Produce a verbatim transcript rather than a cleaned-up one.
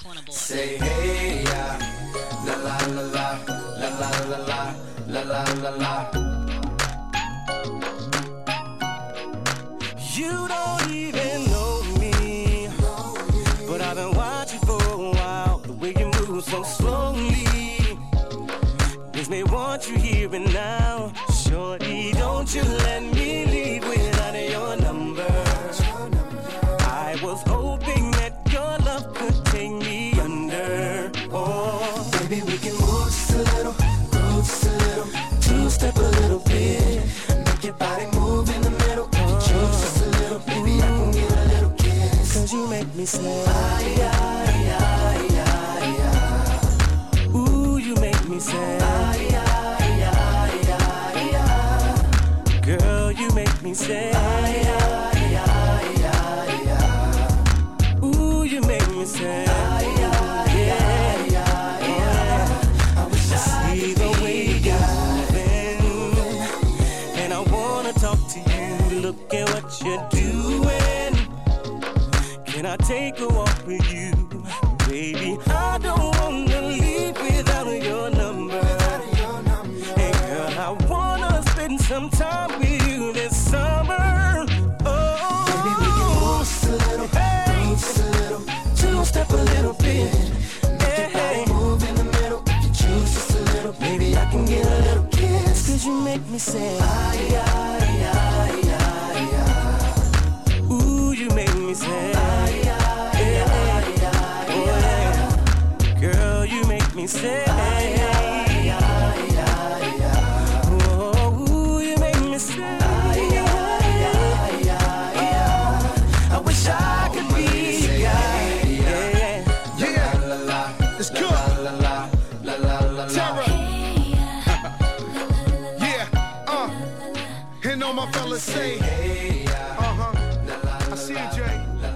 Corner Boy. Say hey ya, la la la la, la la la la, la la la la. You don't even know me, but I've been watching for a while. The way you move so slowly makes me want you here and now. Shorty, don't you let me leave without your number. I was hoping that your love could take me under. Oh, baby, we can move just a little, groove just a little, two-step a little bit, make your body move in the middle. If you choose just a little, baby, I can get a little kiss. Cause you make me say, ay, ay, ay, ay, ay. Ooh, you make me say, ay, ay, ay, ay, ay. Girl, you make me say, ay, ay, ay, ay, ay. Ooh, you make me say, ay, ay, yeah, ay, ay, ay. I wish I see the way you're moving, and I wanna talk to you. Look at what you're doing. Can I take a walk with you, baby? I don't wanna leave without your number. And girl, I wanna spend some time with you this summer. Oh, baby, we can move just a little, hey, move just a little, two-step a little bit, make your body move in the middle. If you choose just a little, baby, I can get a little kiss. Cause you make me say, ay, ay, ay, ay, ay. Ooh, you make me say, ay, ay, ay, ay, oh, yeah. Girl, you make me say, ay, ay, ay, ay, ay. oh, ooh, you make me say, ay, ay, ay, ay, ay. I wish I could be your guy. yeah, Yeah, La, la, la, it's la, good. la, la, la, la, la, la. Terror. Yeah, uh. And all my fellas say, Hey, yeah. uh huh. La, la, I see you, Jay. la,